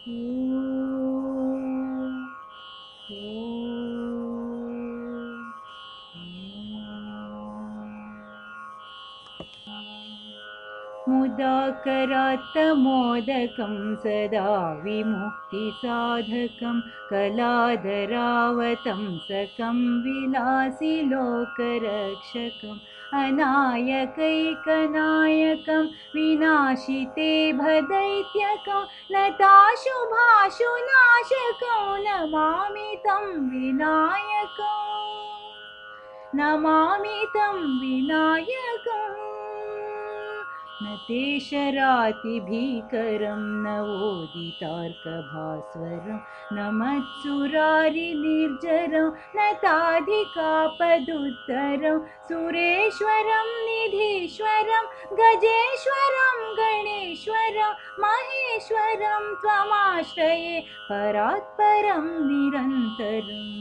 मुदाकरात्तमोदकं सदा विमुक्तिसाधकं कलाधरावतंसकं विलासिलोकरक्षकम् अनायकैकनायकं विनाशिते भदैत्यकं नताशुभाशुनाशकं नमामि तं विनायकम् नमामि तं विनायकम् न ते शरातिभीकरं न वोदितार्कभास्वरं न मत्सुरारिनिर्जरं न ताधिकापदुत्तरं सुरेश्वरं निधीश्वरं गजेश्वरं गणेश्वरं महेश्वरं त्वमाश्रये परात्परं निरन्तरम्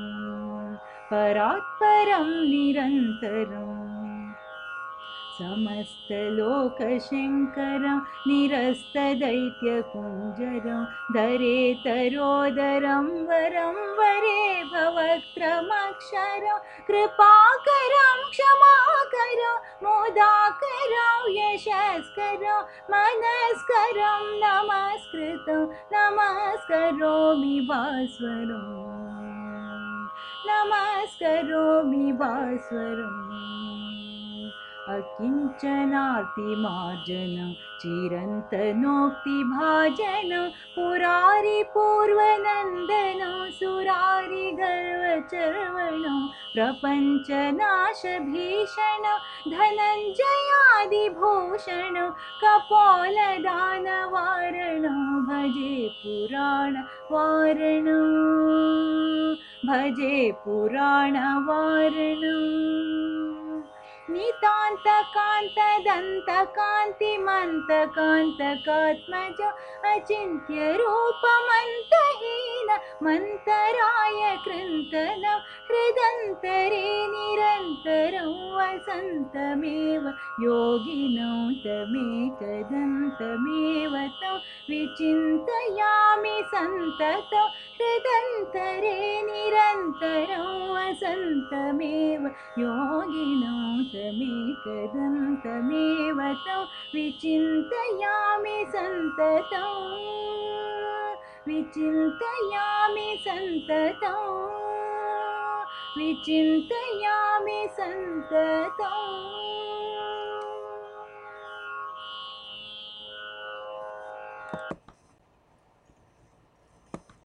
परात्परं निरन्तरम् समस्तलोकशङ्करं निरस्तदैत्यकुञ्जरं धरेतरोदरं वरं वरे भवक्त्रमक्षरं कृपाकरं क्षमाकरं मोदाकरं यशस्करं मनस्करं नमस्कृतं नमस्करोमि भास्वरम् नमस्करोमि भास्वरम् अकिञ्चनातिमार्जनं चिरन्तनोक्तिभाजनं पुरारिपूर्वनन्दनं सुरारिगर्वचर्वणं प्रपञ्चनाशभीषणं धनञ्जयादिभूषणं कपोलदानवारणं भजे पुराणवारणं भजे पुराणवारणम् नितान्तकान्तदन्तकान्तिमन्तकान्तकात्मज अचिन्त्यरूपमन्तहीन मन्तराय कृन्तनं हृदन्तरे निरन्तरं वसन्तमेव योगिनं तमेकदन्तमेव तं विचिन्तयामि सन्ततं हृदन्तरे निरन्तरं वसन्तमेव योगिनं तमेकदन्तमेव तं विचिन्तयामि सन्ततं विचिन्तयामि सन्ततं विचिन्तयामि सन्ततम्।